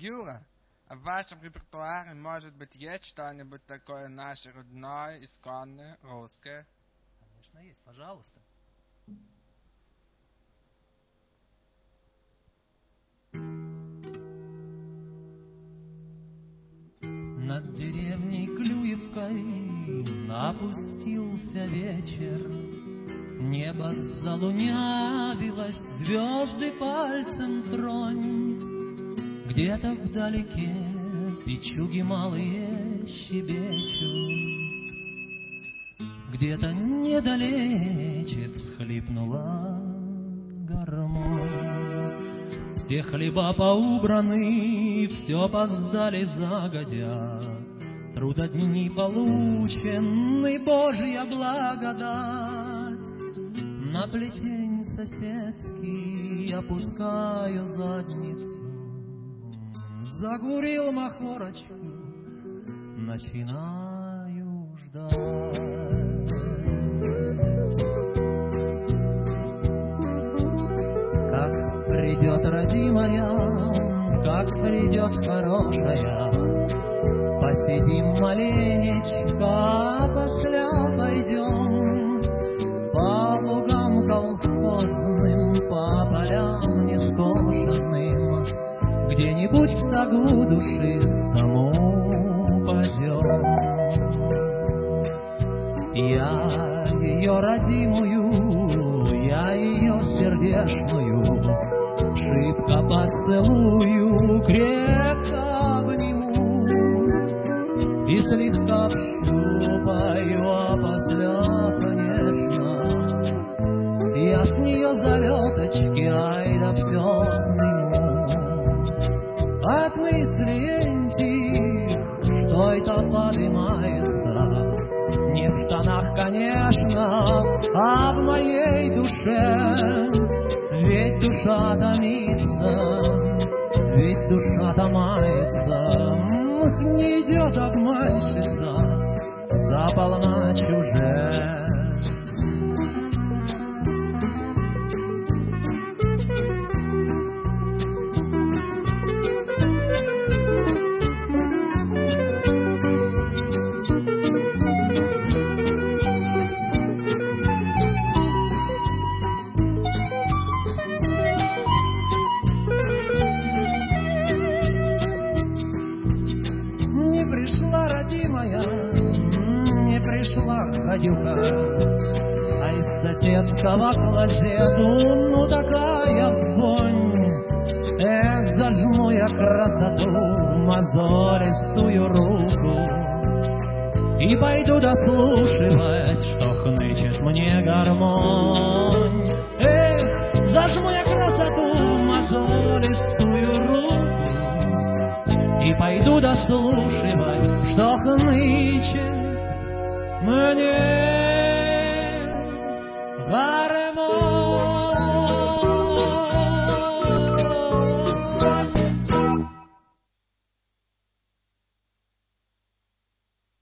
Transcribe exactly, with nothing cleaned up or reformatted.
Юра, а в вашем репертуаре может быть есть что-нибудь такое наше родное, исконное, русское? Конечно, есть, пожалуйста. Над деревней Клюевкой опустился вечер. Небо залунявилось, звезды пальцем тронь. Где-то вдалеке печуги малые щебечут. Где-то недалече всхлипнула гармонь. Все хлеба поубраны, все поздали загодя. Труда дни получены, Божья благодать. На плетень соседский опускаю задницу. Закурил махорочку, начинаю ждать. Как придет родимая, как придет хорошая, посидим маленечко, а после пойдем по лугам колхозным, по полям нескошенным, где-нибудь к стогу душистому падем. Я ее родимую, я ее сердечную шибко поцелую, крепко обниму и слегка общупаю, а после, конечно, я с нее залеточки, ай да все сниму. От мысли этих, что это поднимается, не в штанах, конечно, а в моей душе. Ведь душа томится, ведь душа томается. Ах, не идет обманщица за полночь уже. Ходюка, а из соседского клозету, ну такая вонь. Эх, зажму я красоту в мозолистую руку и пойду дослушивать, что хнычет мне гармонь. Эх, зажму я красоту в мозолистую руку и пойду дослушивать, что хнычет мне гармонь.